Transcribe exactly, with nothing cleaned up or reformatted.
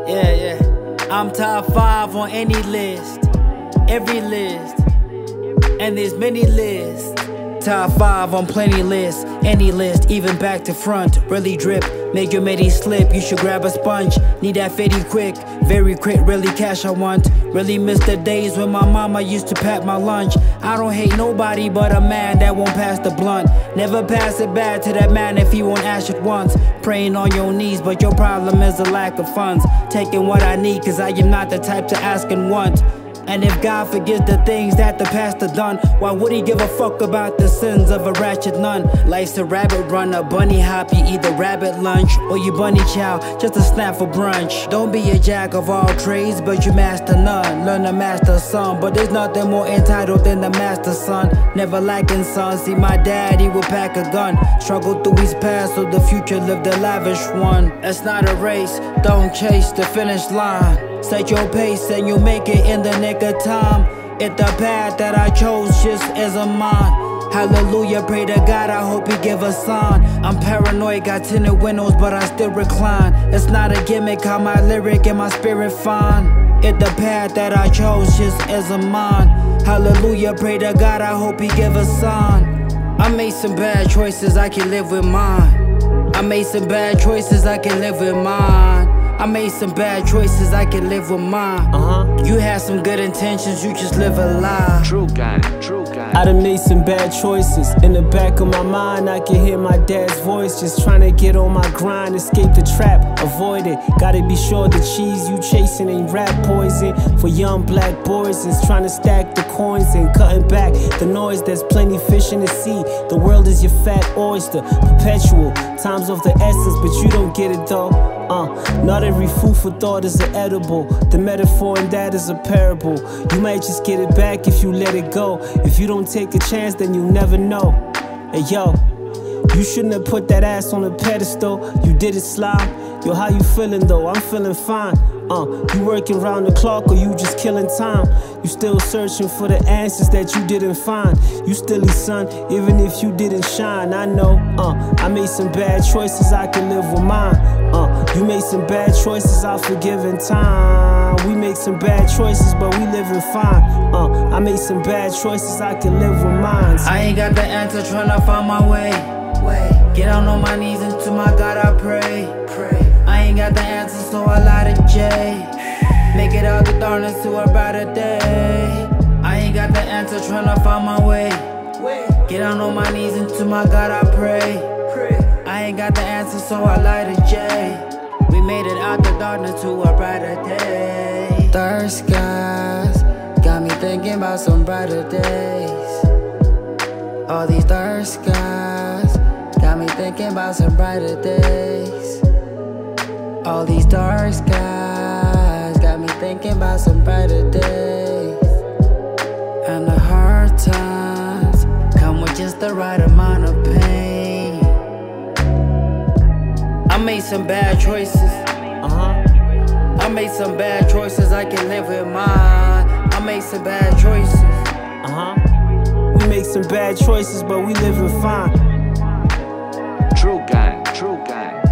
Yeah, yeah. I'm top five on any list, every list, and there's many lists. Top five on plenty lists, any list, even back to front. Really drip, make your midi slip. You should grab a sponge, need that fitty quick. Very quick, really cash I want. Really miss the days when my mama used to pack my lunch. I don't hate nobody but a man that won't pass the blunt. Never pass it back to that man if he won't ask it once. Praying on your knees, but your problem is the lack of funds. Taking what I need, cause I am not the type to ask and want. And if God forgives the things that the pastor done, why would he give a fuck about the sins of a ratchet nun? Life's a rabbit run, a bunny hop. You either rabbit lunch or you bunny chow, just a snap for brunch. Don't be a jack of all trades, but you master none. Learn to master some, but there's nothing more entitled than the master son. Never lacking son, see my daddy would pack a gun. Struggle through his past so the future lived a lavish one. It's not a race, don't chase the finish line. Set your pace and you'll make it in the nick of time. If the path that I chose just isn't mine, hallelujah, pray to God, I hope he give a sign. I'm paranoid, got tinted windows, but I still recline. It's not a gimmick, how my lyric and my spirit fine. If the path that I chose just isn't mine, hallelujah, pray to God, I hope he give a sign. I made some bad choices, I can live with mine. I made some bad choices, I can live with mine. I made some bad choices, I can live with mine. Uh-huh. You had some good intentions, you just live a lie. True got it, true got it. I done made some bad choices. In the back of my mind, I can hear my dad's voice. Just trying to get on my grind, escape the trap, avoid it. Gotta be sure the cheese you chasing ain't rat poison. For young black boys, it's trying to stack the coins and cutting back the noise. There's plenty fish in the sea. The world is your fat oyster, perpetual. Times of the essence, but you don't get it though. Uh, not every food for thought is an edible. The metaphor in that is a parable. You might just get it back if you let it go. If you don't take a chance, then you never know. Hey yo, you shouldn't have put that ass on a pedestal. You did it slime. Yo, how you feeling though? I'm feeling fine. Uh, you working round the clock or you just killing time? You still searching for the answers that you didn't find. You still his son, even if you didn't shine. I know, uh, I made some bad choices, I can live with mine. Uh, you made some bad choices, I'll forgive in time. We make some bad choices, but we living fine. Uh, I made some bad choices, I can live with mine. I ain't got the answer, tryna find my way. Get down on my knees and to my God I pray. I ain't got the answer, so I lie to Jay. Make it out the darkness to a brighter day. I ain't got the answer, tryna find my way. Get down on my knees and to my God I pray. I ain't got the answer, so I lie to Jay. We made it out the darkness to a brighter day. Dark skies got me thinking about some brighter days. All these dark skies got me thinking about some brighter days. All these dark skies got me thinking about some brighter days. And the hard times come with just the right amount of pain. I made some bad choices. Uh-huh. I made some bad choices, I can live with mine. I made some bad choices. Uh-huh. We make some bad choices, but we living fine. True got it, true got it.